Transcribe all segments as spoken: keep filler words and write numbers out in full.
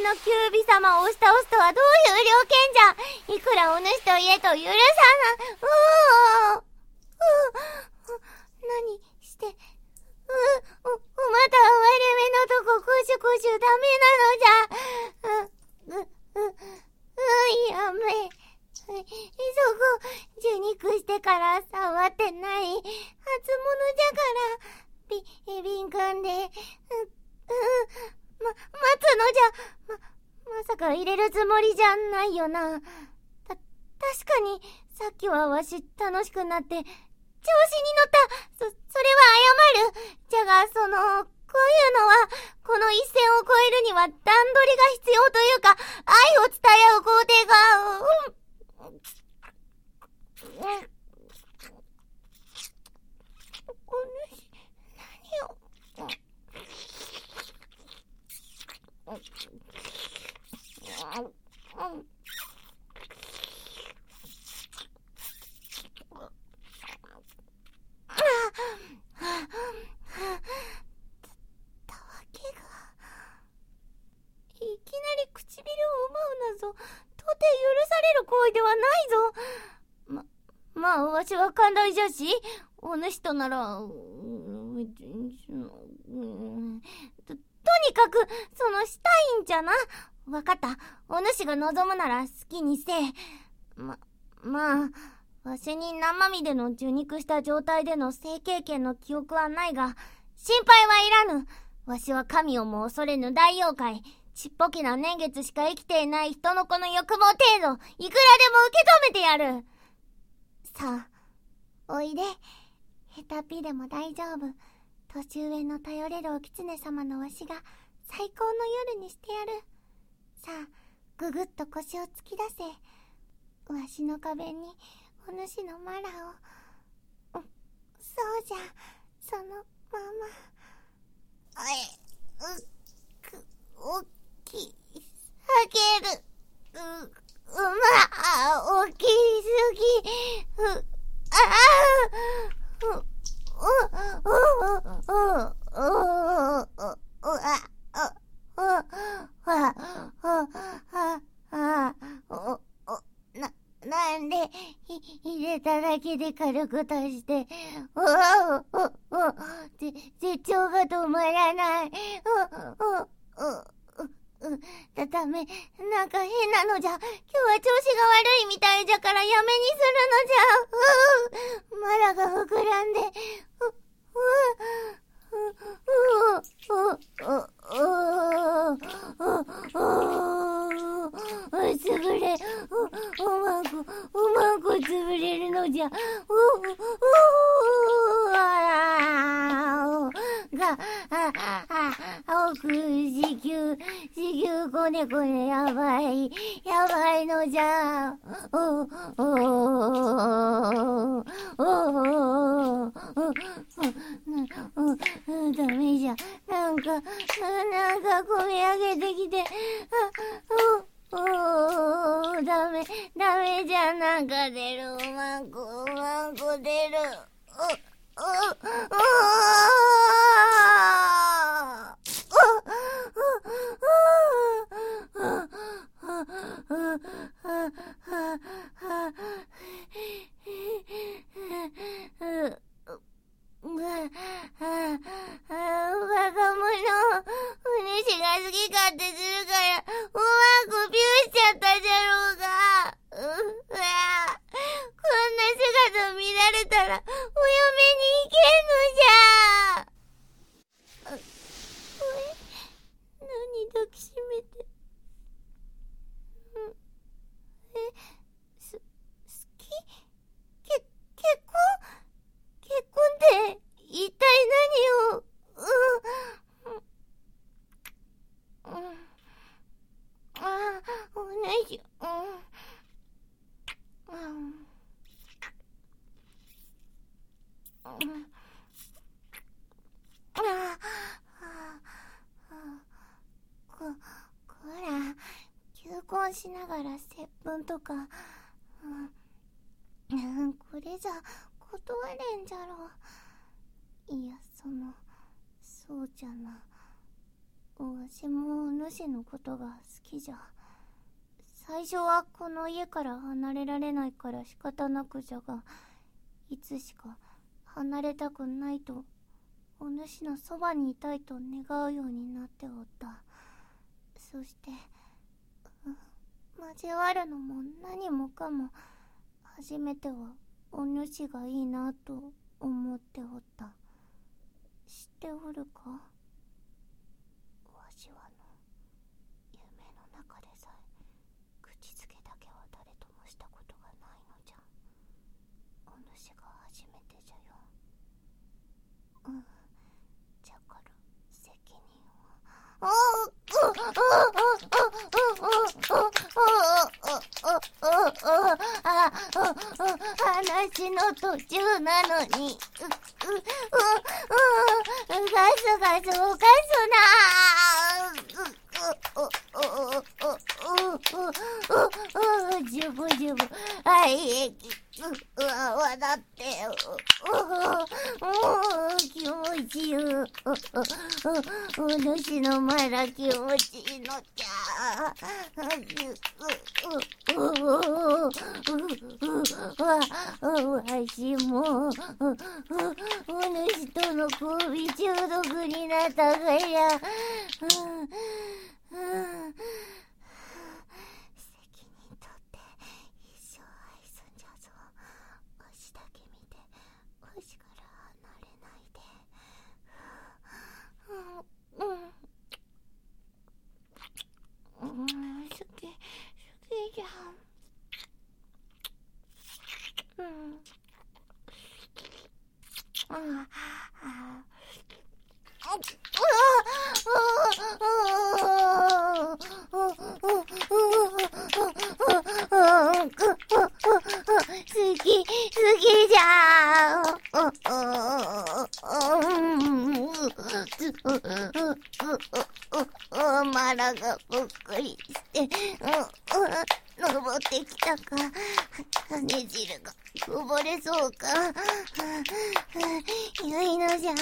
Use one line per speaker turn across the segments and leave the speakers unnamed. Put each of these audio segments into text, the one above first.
のキュービ様を押し倒すとはどういう了見じゃ。いくらお主といえと許さない。うーうー何して、う、う、まだ割れ目のとこコシュコシュダメなのじゃ。う、う、う、う、やめ。そこ、受肉してから触ってない。初物じゃから、ビ、ビンカンで、う、う、ま、待つのじゃ。ま、まさか入れるつもりじゃないよな。た、確かに、さっきはわし楽しくなって、調子に乗った。そ、それは謝る。じゃが、その、こういうのは、この一線を越えるには段取りが必要というか、愛を伝え合う工程が、うん。お主、何を。たわけがいきなり唇を奪うなぞ、とて許される行為ではないぞ。ま、まあわしは寛大じゃし、お主となら、と、とにかくそのしたいんじゃな。わかった。お主が望むなら好きにせえ。ま、まあわしに生身での受肉した状態での性経験の記憶はないが、心配はいらぬ。わしは神をも恐れぬ大妖怪。ちっぽけな年月しか生きていない人の子の欲望程度、いくらでも受け止めてやる。さあ、おいで。ヘタピでも大丈夫。年上の頼れるお狐様のわしが最高の夜にしてやる。さあ、ぐぐっと腰を突き出せ。わしの壁にお主のマラを。そうじゃ、そのまま。あえ、う、く、おっき、下げる。う、うま、大きすぎ。う、ああ、う、う、う、う、う、う、う、あ、な、なんで、入れただけで軽く足して、うわう、う、う、絶頂が止まらない。う、う、う、う、だ、ダメ。なんか変なのじゃ。今日は調子が悪いみたいじゃからやめにするのじゃ。う、マラが膨らんで、う、う、う、う、う、う、う、つぶれ、う、うまく、うまくつぶれるのじゃ。う、う、う、あーが、あ、あ、奥、子宮、子宮こねこねやばい、やばいのじゃ。お、お、お、お、お、ダメじゃ。なんか、なんか込み上げてきて、お、お、ダメ、ダメじゃ。なんか出る、うまく、うまく出る。お、お、お、バカ者、お主が好き勝手するから、うまくビューしちゃったじゃろうが。う、うわ、こんな姿見られたら、お嫁に行けんのじゃ。あ、え、何抱きしめて。うん、え、す、好き？け、結婚？結婚って一体何を。うん、うん、ああ、おねし、うん、うん、うん、ああ、こ、こら、求婚しながら接吻とか、うん、これじゃ断れんじゃろう。いや、その、そうじゃな。 わしもお主のことが好きじゃ。最初はこの家から離れられないから仕方なくじゃが、いつしか離れたくないと、お主のそばにいたいと願うようになっておった。そして、交わるのも何もかも、初めてはお主がいいなと思っておった。知っておるか？わしはの夢の中でさえ口づけだけは誰ともしたことがないのじゃ。お主が初めてじゃよ。うん。じゃから責任は。話の途中なのに、う、う、う、う、う、ガスガスおかすな。う、う、じゅぶじゅぶ、はい、う、わ、笑って、う、気持ちいい。お主のまだ気持ちいいのじゃ。わしも、お主との交尾中毒になったがや。責任取って一生愛すんじゃぞ。わしだけ見て、わしから離れないで。うん、うん、好き、好きじゃん。うん。ああ。好き、好きじゃん。マラがぷっくりして、登ってきたか。ね汁がこぼれそうか。よいのじゃ。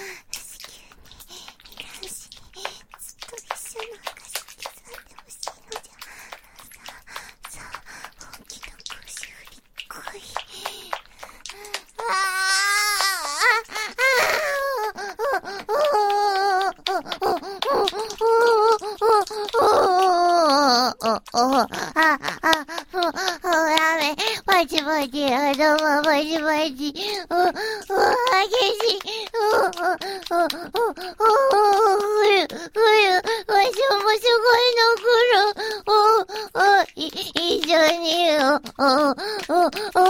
バチバチ、頭バチバチ、お、お、激しい、お、お、お、お、お、ふゆ、ふゆ、わしもすごいの来る、お、お、い、一緒に、お、お、お、お、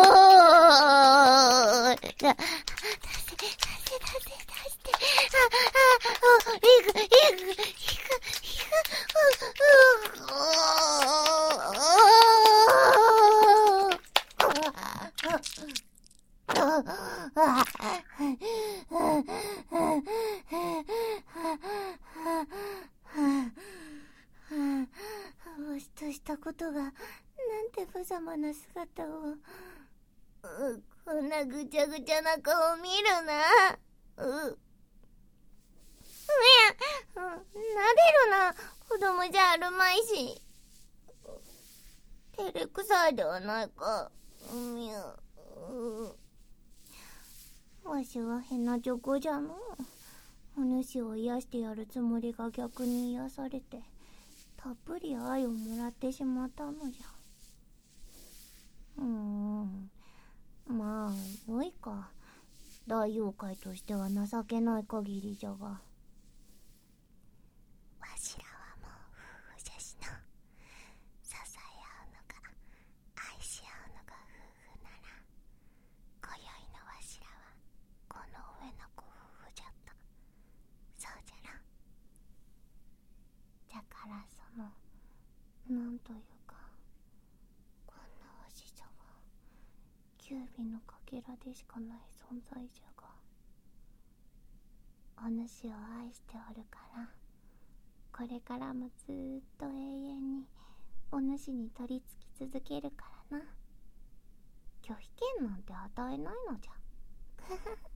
出せ、出せ、出せ、出して、あ、あ、お、いく、いく、いく、いく、う、う、う、わしとしたことがなんて無様な姿を。こんなぐちゃぐちゃな顔見るな。うねえ、なでるな。子供じゃあるまいし。照れくさいではないか。みゅう。わしは変なチョコじゃの。お主を癒してやるつもりが逆に癒されて、たっぷり愛をもらってしまったのじゃ。うーん。まあ、よいか。大妖怪としては情けない限りじゃが。わしらはもう夫婦じゃしの。支え合うのが、愛し合うのが夫婦なら、今宵のわしらはこの上なく夫婦じゃった。そうじゃろ。じゃからその、なんというか、こんなわしじゃが、九尾のかけらでしかない存在じゃが、お主を愛しておるから、これからもずーっと永遠にお主に取り付き続けるからな。拒否権なんて与えないのじゃ。